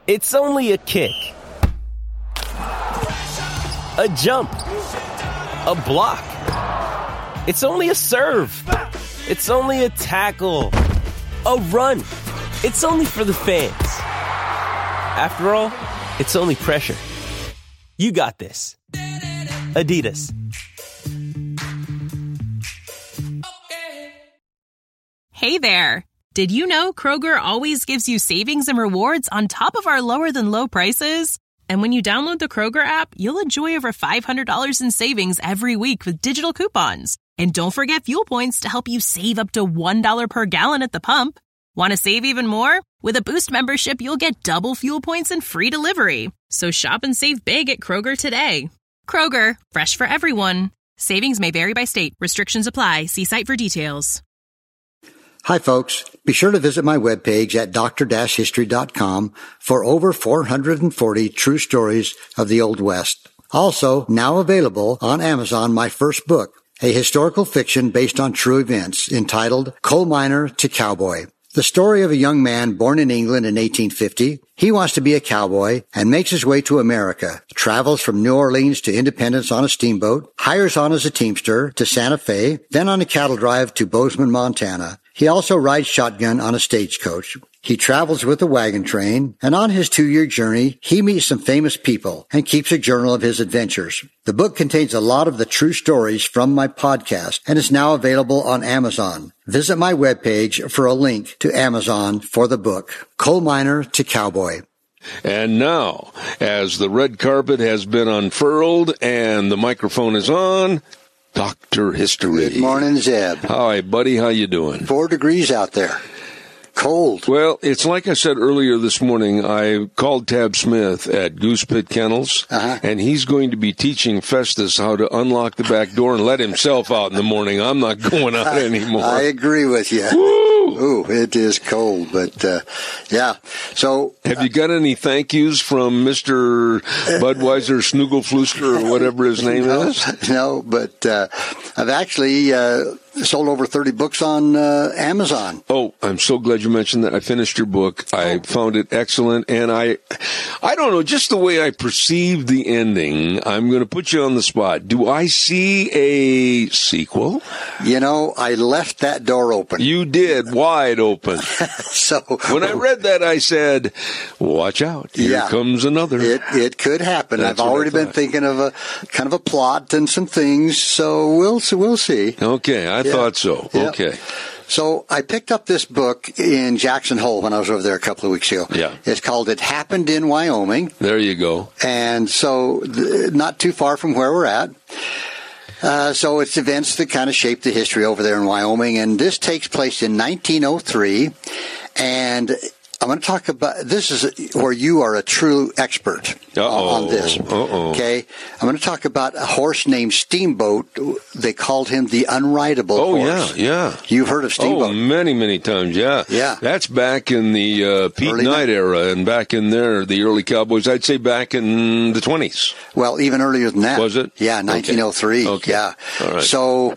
It's only a kick, a jump, a block. It's only a serve. It's only a tackle, a run. It's only for the fans. After all, it's only pressure. You got this. Adidas. Hey there. Did you know Kroger always gives you savings and rewards on top of our lower than low prices? And when you download the Kroger app, you'll enjoy over $500 in savings every week with digital coupons. And don't forget fuel points to help you save up to $1 per gallon at the pump. Want to save even more? With a Boost membership, you'll get double fuel points and free delivery. So shop and save big at Kroger today. Kroger, fresh for everyone. Savings may vary by state. Restrictions apply. See site for details. Hi, folks. Be sure to visit my webpage at dr-history.com for over 440 true stories of the Old West. Also, now available on Amazon, my first book, a historical fiction based on true events entitled Coal Miner to Cowboy. The story of a young man born in England in 1850. He wants to be a cowboy and makes his way to America, travels from New Orleans to Independence on a steamboat, hires on as a teamster to Santa Fe, then on a cattle drive to Bozeman, Montana. He also rides shotgun on a stagecoach. He travels with a wagon train, and on his 2-year journey, he meets some famous people and keeps a journal of his adventures. The book contains a lot of the true stories from my podcast and is now available on Amazon. Visit my webpage for a link to Amazon for the book, Coal Miner to Cowboy. And now, as the red carpet has been unfurled and the microphone is on, Dr. History. Good morning, Zeb. Hi, buddy. How you doing? 4 degrees out there. Cold. Well, it's like I said earlier this morning, I called Tab Smith at Goose Pit Kennels, and he's going to be teaching Festus how to unlock the back door and let himself out in the morning. I'm not going out anymore. I agree with you. Woo! Ooh, it is cold, but yeah. So, have you got any thank yous from Mr. Budweiser Snoogelfluster or whatever his name is? No, but I've actually sold over 30 books on Amazon. Oh, I'm so glad you mentioned that. I finished your book. I found it excellent, and I don't know, just the way I perceived the ending, I'm going to put you on the spot. Do I see a sequel? You know, I left that door open. You did, wide open. So when I read that, I said, watch out. Here comes another. It could happen. I've already been thinking of a kind of a plot and some things, so we'll see. Okay, I thought so. Yeah. Okay. So I picked up this book in Jackson Hole when I was over there a couple of weeks ago. Yeah. It's called It Happened in Wyoming. There you go. And so not too far from where we're at. So it's events that kind of shape the history over there in Wyoming. And this takes place in 1903. And I'm going to talk about, this is where you are a true expert on this. Okay? I'm going to talk about a horse named Steamboat. They called him the unrideable horse. Yeah. You've heard of Steamboat? Oh, many, many times, yeah. Yeah. That's back in the Pete Knight era, and back in there, the early Cowboys, I'd say back in the 20s. Well, even earlier than that. Was it? Yeah, 1903. Okay. Yeah. All right.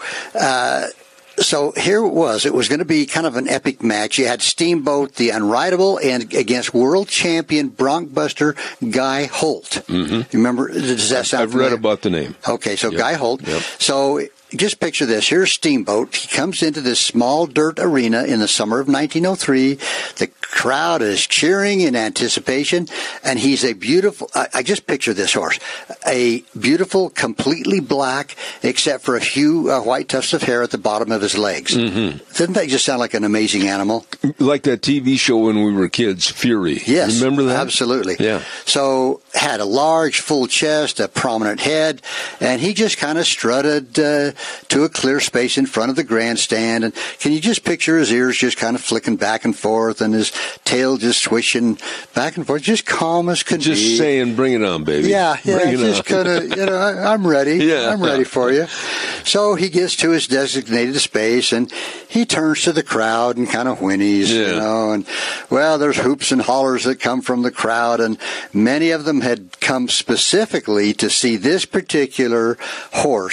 So here it was. It was going to be kind of an epic match. You had Steamboat, the unrideable, and against world champion Bronkbuster Guy Holt. Mm-hmm. You remember? Does that sound familiar? I've read about the name. Okay, so Guy Holt. Yep. So just picture this. Here's Steamboat. He comes into this small dirt arena in the summer of 1903. The crowd is cheering in anticipation, and he's a beautiful, I just picture this horse, a beautiful, completely black, except for a few white tufts of hair at the bottom of his legs. Mm-hmm. Doesn't that just sound like an amazing animal? Like that TV show when we were kids, Fury. Yes. Remember that? Absolutely. Yeah. So had a large, full chest, a prominent head, and he just kind of strutted to a clear space in front of the grandstand. And can you just picture his ears just kind of flicking back and forth and his tail just swishing back and forth, just calm as could be. Just saying, bring it on, baby. Yeah, just kind of, I'm ready. Yeah. I'm ready for you. So he gets to his designated space, and he turns to the crowd and kind of whinnies, and, well, there's hoops and hollers that come from the crowd, and many of them had come specifically to see this particular horse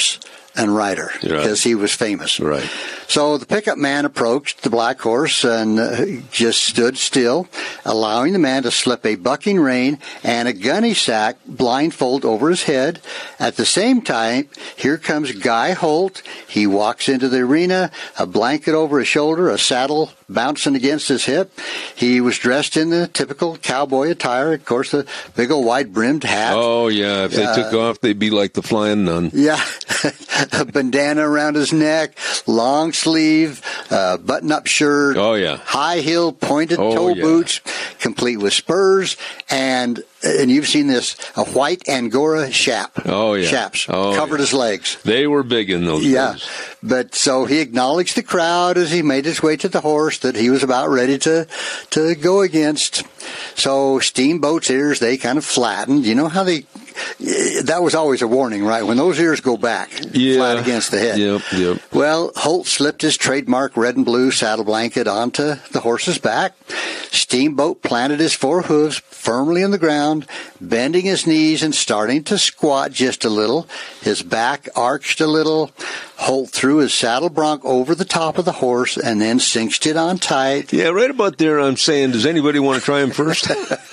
and rider because he was famous. Right. So the pickup man approached the black horse and just stood still, allowing the man to slip a bucking rein and a gunny sack blindfold over his head. At the same time, here comes Guy Holt. He walks into the arena, a blanket over his shoulder, a saddle bouncing against his hip. He was dressed in the typical cowboy attire, of course, the big old wide-brimmed hat. Oh, yeah. If they took off, they'd be like the Flying Nun. Yeah. A bandana around his neck, long sleeve, button-up shirt. Oh, yeah. High heel, pointed toe boots, complete with spurs, and you've seen this, a white Angora shap. Oh, yeah. Chaps. Oh, covered his legs. They were big in those days. But so he acknowledged the crowd as he made his way to the horse that he was about ready to go against. So Steamboat's ears, they kind of flattened. You know how that was always a warning, right? When those ears go back, flat against the head. Yep. Well, Holt slipped his trademark red and blue saddle blanket onto the horse's back. Steamboat planted his four hooves firmly in the ground, bending his knees and starting to squat just a little. His back arched a little. Holt threw his saddle bronc over the top of the horse and then cinched it on tight. Yeah, right about there I'm saying, does anybody want to try him first?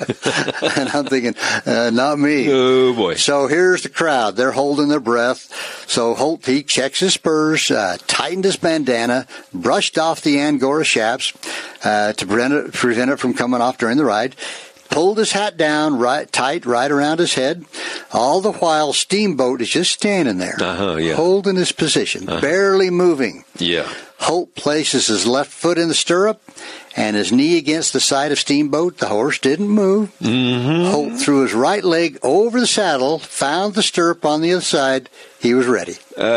And I'm thinking, not me. Oh, boy. So here's the crowd. They're holding their breath. So Holt, he checks his spurs, tightened his bandana, brushed off the Angora chaps to prevent it from coming off during the ride, pulled his hat down tight right around his head. All the while, Steamboat is just standing there, holding his position, barely moving. Yeah. Holt places his left foot in the stirrup and his knee against the side of Steamboat. The horse didn't move. Mm-hmm. Holt threw his right leg over the saddle, found the stirrup on the other side. He was ready.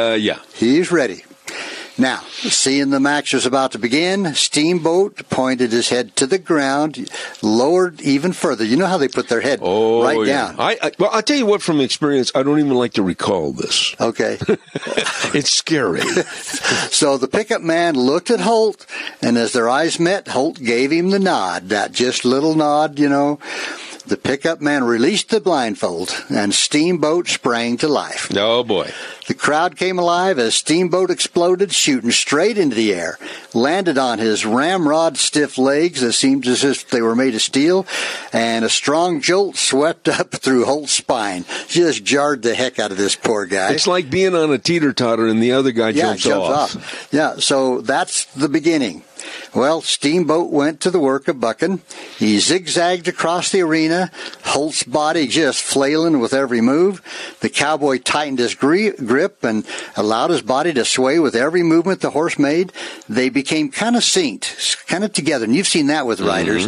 He's ready. Now, seeing the match was about to begin, Steamboat pointed his head to the ground, lowered even further. You know how they put their head down. Well, I'll tell you what, from experience, I don't even like to recall this. Okay. It's scary. So the pickup man looked at Holt, and as their eyes met, Holt gave him the nod, that just little nod, you know. The pickup man released the blindfold, and Steamboat sprang to life. Oh, boy. The crowd came alive as Steamboat exploded, shooting straight into the air, landed on his ramrod stiff legs that seemed as if they were made of steel, and a strong jolt swept up through Holt's spine. Just jarred the heck out of this poor guy. It's like being on a teeter-totter and the other guy jumps off. Yeah, so that's the beginning. Well, Steamboat went to the work of bucking. He zigzagged across the arena, Holt's body just flailing with every move. The cowboy tightened his grip and allowed his body to sway with every movement the horse made. They became kind of synced, kind of together. And you've seen that with riders,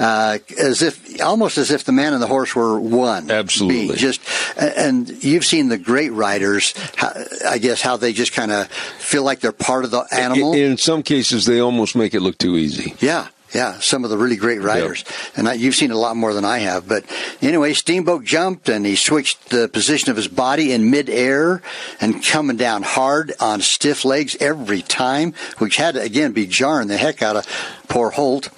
almost as if the man and the horse were one. Absolutely. And you've seen the great riders, I guess, how they just kind of feel like they're part of the animal. In some cases, they almost make it look too easy. Yeah, some of the really great riders. Yep. And you've seen a lot more than I have. But anyway, Steamboat jumped, and he switched the position of his body in midair and coming down hard on stiff legs every time, which had to, again, be jarring the heck out of poor Holt.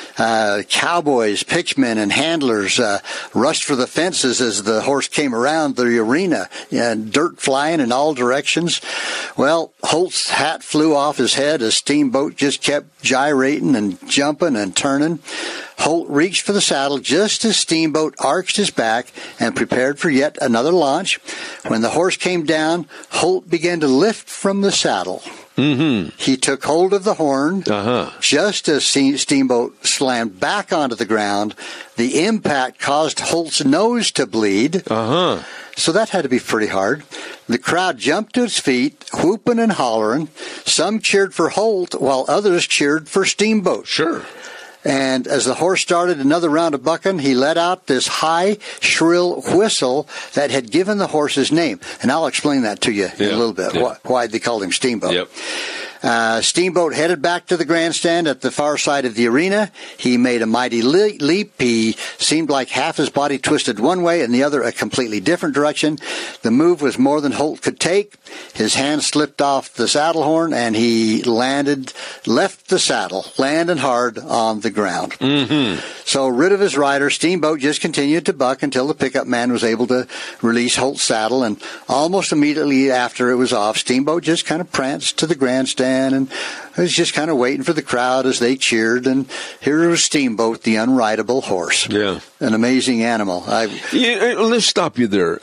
Cowboys, pitchmen, and handlers rushed for the fences as the horse came around the arena, and dirt flying in all directions. Well, Holt's hat flew off his head as Steamboat just kept gyrating and jumping and turning. Holt reached for the saddle just as Steamboat arched his back and prepared for yet another launch. When the horse came down, Holt began to lift from the saddle. Mm-hmm. He took hold of the horn. Just as Steamboat slammed back onto the ground, the impact caused Holt's nose to bleed. So that had to be pretty hard. The crowd jumped to its feet, whooping and hollering. Some cheered for Holt, while others cheered for Steamboat. Sure. And as the horse started another round of bucking, he let out this high, shrill whistle that had given the horse his name. And I'll explain that to you in a little bit, why they called him Steamboat. Yep. Steamboat headed back to the grandstand at the far side of the arena. He made a mighty leap. He seemed like half his body twisted one way and the other a completely different direction. The move was more than Holt could take. His hand slipped off the saddle horn, and he left the saddle, landing hard on the ground. Mm-hmm. So, rid of his rider, Steamboat just continued to buck until the pickup man was able to release Holt's saddle, and almost immediately after it was off, Steamboat just kind of pranced to the grandstand and was just kind of waiting for the crowd as they cheered, and here was Steamboat, the unrideable horse. Yeah. An amazing animal. Let's stop you there.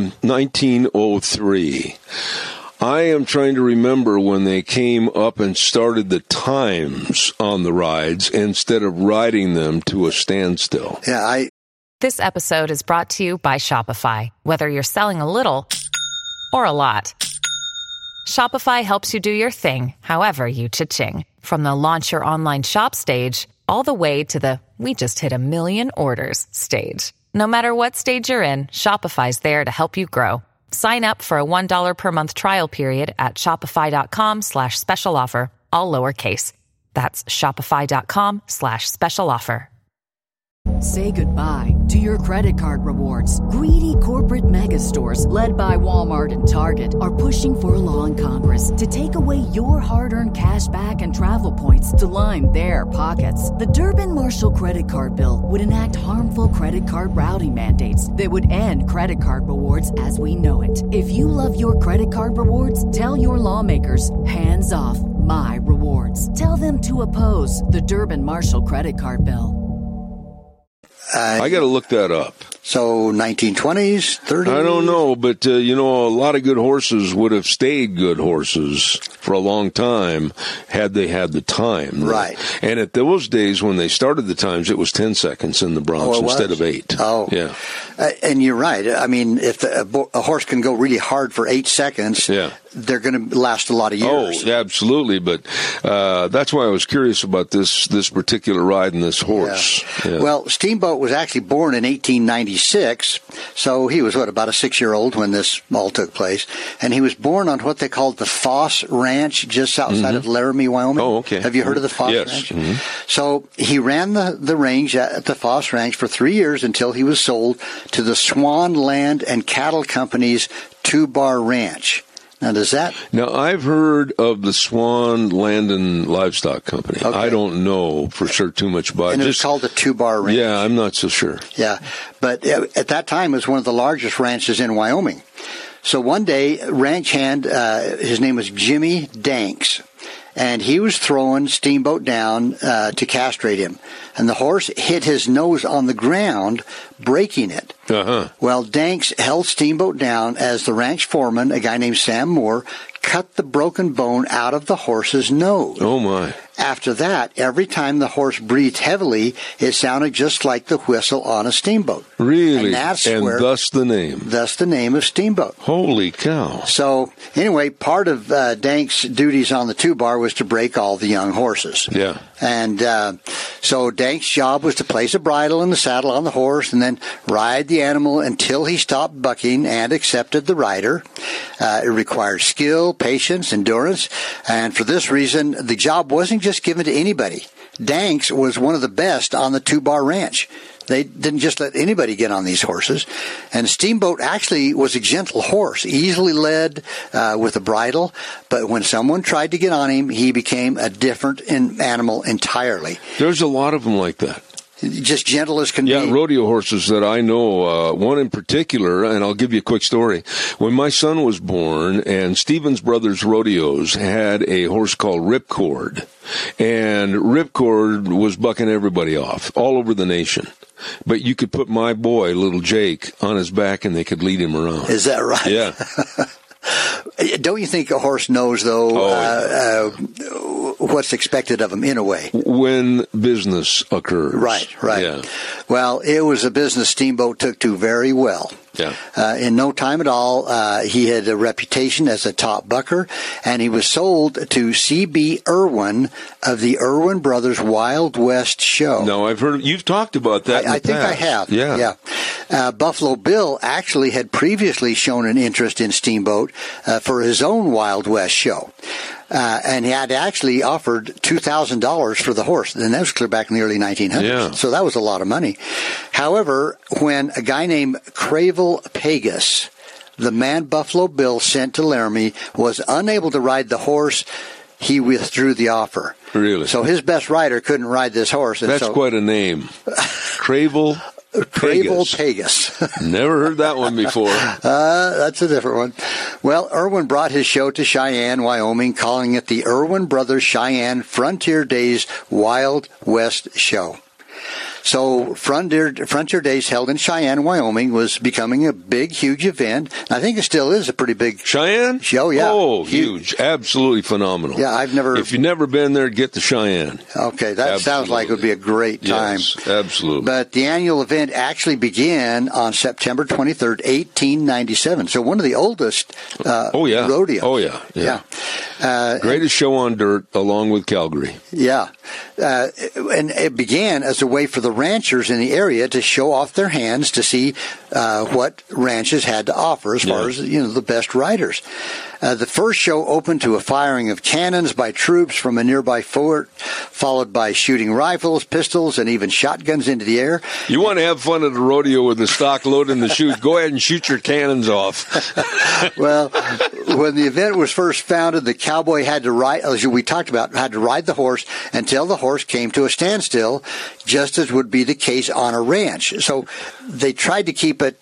1903. I am trying to remember when they came up and started the times on the rides instead of riding them to a standstill. Yeah, This episode is brought to you by Shopify. Whether you're selling a little or a lot, Shopify helps you do your thing, however you cha-ching. From the launch your online shop stage, all the way to the we just hit 1 million orders stage. No matter what stage you're in, Shopify's there to help you grow. Sign up for a $1 per month trial period at shopify.com/special offer, all lowercase. That's shopify.com/special offer. Say goodbye to your credit card rewards. Greedy corporate mega stores, led by Walmart and Target, are pushing for a law in Congress to take away your hard-earned cash back and travel points to line their pockets. The Durbin-Marshall credit card bill would enact harmful credit card routing mandates that would end credit card rewards as we know it. If you love your credit card rewards, tell your lawmakers, hands off my rewards. Tell them to oppose the Durbin-Marshall credit card bill. I got to look that up. So 1920s, 30s? I don't know, but, a lot of good horses would have stayed good horses for a long time had they had the time. Right. And at those days when they started the times, it was 10 seconds in the Bronx instead of 8. Oh. Yeah. And you're right. I mean, if a horse can go really hard for 8 seconds, they're going to last a lot of years. Oh, absolutely. But that's why I was curious about this particular ride and this horse. Yeah. Yeah. Well, Steamboat was actually born in 1896, so he was, about a 6-year-old when this all took place. And he was born on what they called the Foss Ranch, just outside of Laramie, Wyoming. Oh, okay. Have you heard of the Foss Ranch? Mm-hmm. So he ran the range at the Foss Ranch for 3 years until he was sold to the Swan Land and Cattle Company's Two-Bar Ranch. Now, Now, I've heard of the Swan Land and Livestock Company. Okay. I don't know for sure too much about it. And it's called the Two-Bar Ranch. Yeah, I'm not so sure. Yeah, but at that time, it was one of the largest ranches in Wyoming. So one day, ranch hand, his name was Jimmy Danks, and he was throwing Steamboat down to castrate him. And the horse hit his nose on the ground, breaking it. Uh-huh. Well, Danks held Steamboat down as the ranch foreman, a guy named Sam Moore, cut the broken bone out of the horse's nose. Oh, my. After that, every time the horse breathed heavily, it sounded just like the whistle on a steamboat. Really? And thus the name. Thus the name of Steamboat. Holy cow. So, anyway, part of Danks' duties on the two-bar was to break all the young horses. Yeah. And so Danks' job was to place a bridle in the saddle on the horse and then ride the animal until he stopped bucking and accepted the rider. It required skill, patience, endurance, and for this reason, the job wasn't just given to anybody. Danks was one of the best on the Two-Bar Ranch. They didn't just let anybody get on these horses. And Steamboat actually was a gentle horse, easily led with a bridle. But when someone tried to get on him, he became a different animal entirely. There's a lot of them like that. Just gentle as can be. Yeah, rodeo horses that I know, one in particular, and I'll give you a quick story. When my son was born, and Stevens Brothers Rodeos had a horse called Ripcord, and Ripcord was bucking everybody off all over the nation. But you could put my boy, little Jake, on his back, and they could lead him around. Is that right? Yeah. Don't you think a horse knows, though, what's expected of him in a way? When business occurs. Right. Yeah. Well, it was a business Steamboat took to very well. Yeah. In no time at all, he had a reputation as a top bucker, and he was sold to C.B. Irwin of the Irwin Brothers Wild West show. No, I've heard you've talked about that. I think I have. Yeah. Buffalo Bill actually had previously shown an interest in Steamboat for his own Wild West show. And he had actually offered $2,000 for the horse. And that was clear back in the early 1900s. Yeah. So that was a lot of money. However, when a guy named Cravel Pegas, the man Buffalo Bill sent to Laramie, was unable to ride the horse, he withdrew the offer. Really? So his best rider couldn't ride this horse. And That's quite a name. Cravel Pegas. Never heard that one before. That's a different one. Well, Irwin brought his show to Cheyenne, Wyoming, calling it the Irwin Brothers Cheyenne Frontier Days Wild West Show. So Frontier Days held in Cheyenne, Wyoming was becoming a big, huge event. I think it still is a pretty big Cheyenne show. Yeah. Oh, huge. Absolutely phenomenal. Yeah, if you've never been there, get to Cheyenne. Okay, that sounds like it would be a great time. Yes, absolutely. But the annual event actually began on September 23rd, 1897. So one of the oldest rodeos. Oh, yeah. Greatest show on dirt, along with Calgary. Yeah. And it began as a way for the ranchers in the area to show off their hands to see what ranches had to offer as far as the best riders. The first show opened to a firing of cannons by troops from a nearby fort, followed by shooting rifles, pistols, and even shotguns into the air. You want to have fun at a rodeo with the stock load in the chute, go ahead and shoot your cannons off. Well, when the event was first founded, the cowboy had to ride, as we talked about, had to ride the horse until the horse came to a standstill, just as would be the case on a ranch. So they tried to keep it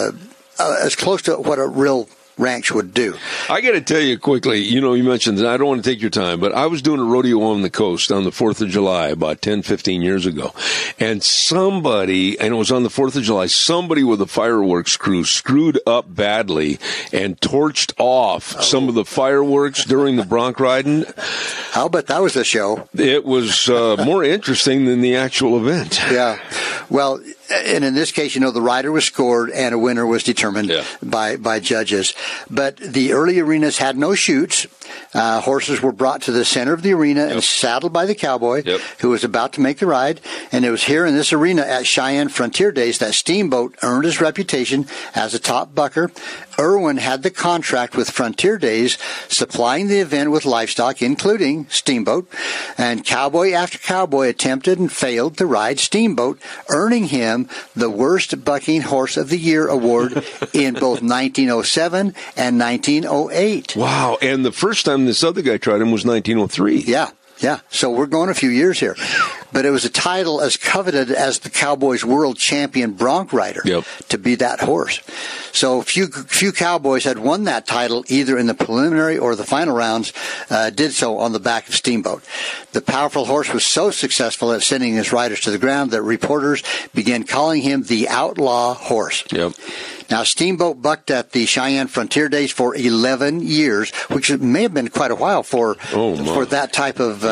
as close to what a real ranch would do. I got to tell you quickly, you mentioned, and I don't want to take your time, but I was doing a rodeo on the coast on the 4th of July about 10, 15 years ago. And it was on the 4th of July, somebody with a fireworks crew screwed up badly and torched off some of the fireworks during the bronc riding. I'll bet that was a show. It was more interesting than the actual event. Yeah. Well, and in this case, the rider was scored and a winner was determined by judges. But the early arenas had no chutes. Horses were brought to the center of the arena and saddled by the cowboy who was about to make the ride. And it was here in this arena at Cheyenne Frontier Days that Steamboat earned his reputation as a top bucker. Irwin had the contract with Frontier Days, supplying the event with livestock, including Steamboat. And cowboy after cowboy attempted and failed to ride Steamboat, earning him the Worst Bucking Horse of the Year award in both 1907 and 1908. Wow. And the first time this other guy tried him was 1903. Yeah. So we're going a few years here. But it was a title as coveted as the Cowboys' world champion bronc rider to be that horse. So few Cowboys had won that title either in the preliminary or the final rounds, did so on the back of Steamboat. The powerful horse was so successful at sending his riders to the ground that reporters began calling him the outlaw horse. Now, Steamboat bucked at the Cheyenne Frontier Days for 11 years, which may have been quite a while for that type of,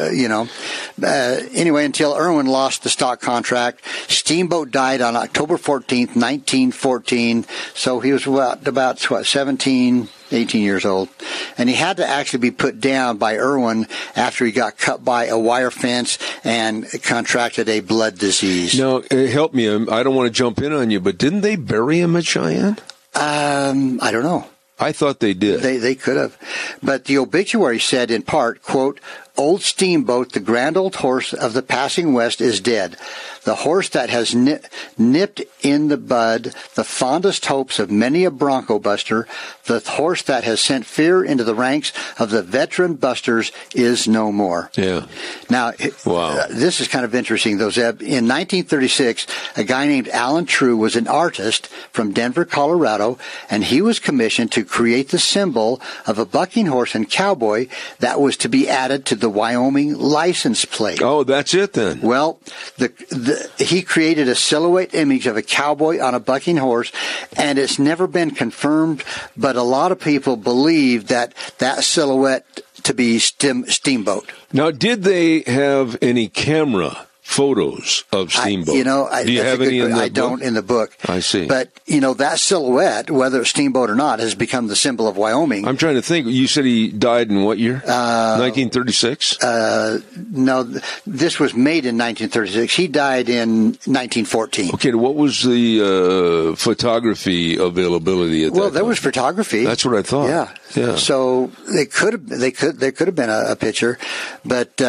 Anyway, until Irwin lost the stock contract. Steamboat died on October 14th, 1914. So he was about 17, 18 years old. And he had to actually be put down by Irwin after he got cut by a wire fence and contracted a blood disease. Now, help me. I don't want to jump in on you, but didn't they bury him at Cheyenne? I don't know. I thought they did. They could have. But the obituary said in part, quote, "Old Steamboat, the grand old horse of the passing West, is dead. The horse that has nipped in the bud the fondest hopes of many a bronco buster, the horse that has sent fear into the ranks of the veteran busters is no more." Yeah. Now, this is kind of interesting, though, Zeb. In 1936, a guy named Alan True was an artist from Denver, Colorado, and he was commissioned to create the symbol of a bucking horse and cowboy that was to be added to the Wyoming license plate. Oh, that's it then. Well, he created a silhouette image of a cowboy on a bucking horse, and it's never been confirmed, but a lot of people believe that silhouette to be Steamboat. Now, did they have any camera photos of Steamboat. Do you have any in the book? I don't in the book. I see. But, that silhouette, whether it's Steamboat or not, has become the symbol of Wyoming. I'm trying to think. You said he died in what year? 1936? No, this was made in 1936. He died in 1914. Okay, what was the photography availability at that Well, there time? was photography. That's what I thought. Yeah. So there could have been a picture, but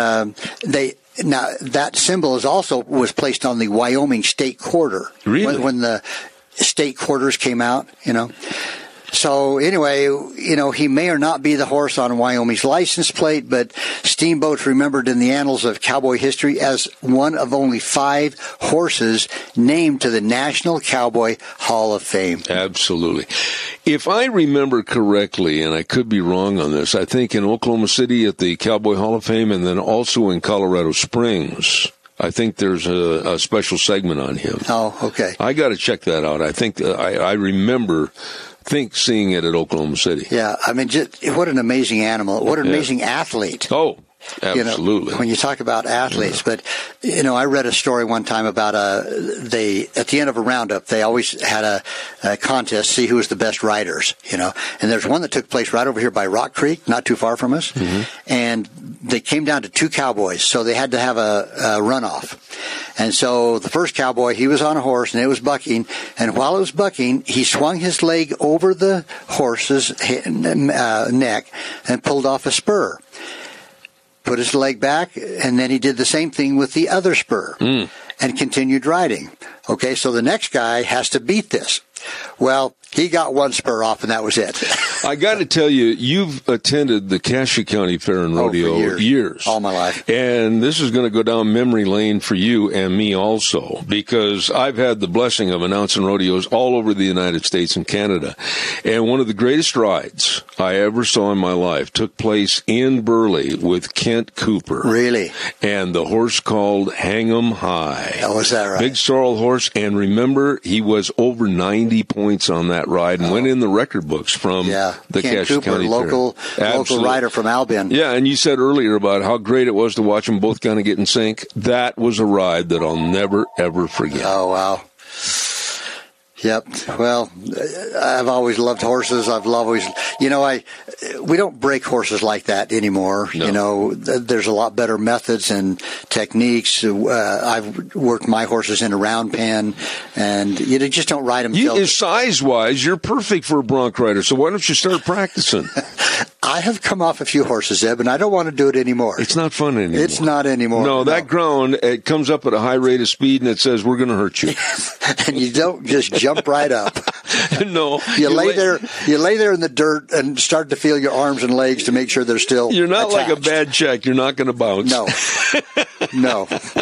now that symbol was placed on the Wyoming state quarter. Really? When the state quarters came out, So anyway, he may or not be the horse on Wyoming's license plate, but Steamboat's remembered in the annals of cowboy history as one of only 5 horses named to the National Cowboy Hall of Fame. Absolutely. If I remember correctly, and I could be wrong on this, I think in Oklahoma City at the Cowboy Hall of Fame and then also in Colorado Springs, I think there's a special segment on him. Oh, okay. I got to check that out. I think I remember seeing it at Oklahoma City. Yeah, I mean, just what an amazing animal. What an amazing athlete. Oh, absolutely. When you talk about athletes. But, I read a story one time about at the end of a roundup, they always had a contest, see who was the best riders, And there's one that took place right over here by Rock Creek, not too far from us. Mm-hmm. And they came down to 2 cowboys, so they had to have a runoff. And so the first cowboy, he was on a horse, and it was bucking. And while it was bucking, he swung his leg over the horse's neck and pulled off a spur. Put his leg back, and then he did the same thing with the other spur and continued riding. Okay, so the next guy has to beat this. Well, he got 1 spur off, and that was it. I got to tell you, you've attended the Cassia County Fair and Rodeo for years. All my life. And this is going to go down memory lane for you and me also, because I've had the blessing of announcing rodeos all over the United States and Canada. And one of the greatest rides I ever saw in my life took place in Burley with Kent Cooper. Really? And the horse called Hang 'em High. Oh, is that right? Big sorrel horse. And remember, he was over 90 points on that ride and went in the record books from the Kent Cassia Cooper, County local rider from Albion. Yeah, and you said earlier about how great it was to watch them both kind of get in sync. That was a ride that I'll never, ever forget. Oh, wow. Yep. Well, I've always loved horses. We don't break horses like that anymore. No. There's a lot better methods and techniques. I've worked my horses in a round pen, and you just don't ride them. Size-wise, you're perfect for a bronc rider, so why don't you start practicing? I have come off a few horses, Zeb, and I don't want to do it anymore. It's not fun anymore. It's not anymore. No, that ground, it comes up at a high rate of speed, and it says, we're going to hurt you. And you don't just jump right up. No. You lay there in the dirt and start to feel your arms and legs to make sure they're still You're not attached. like a bad check. You're not going to bounce. No.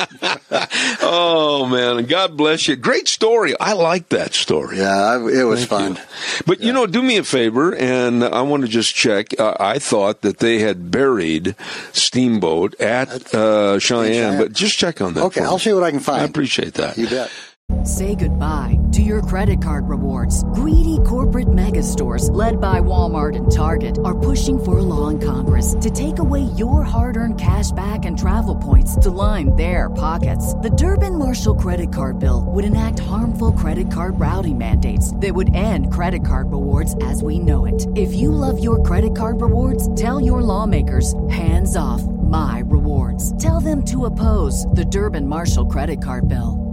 Oh, man. And God bless you. Great story. I like that story. Yeah, it was fun. But, do me a favor, and I want to just check. I thought that they had buried Steamboat at Cheyenne, but just check on that. Okay, I'll see what I can find. I appreciate that. You bet. Say goodbye to your credit card rewards. Greedy corporate mega stores, led by Walmart and Target, are pushing for a law in Congress to take away your hard-earned cash back and travel points to line their pockets. The Durbin-Marshall credit card bill would enact harmful credit card routing mandates that would end credit card rewards as we know it. If you love your credit card rewards, tell your lawmakers, hands off my rewards. Tell them to oppose the Durbin-Marshall credit card bill.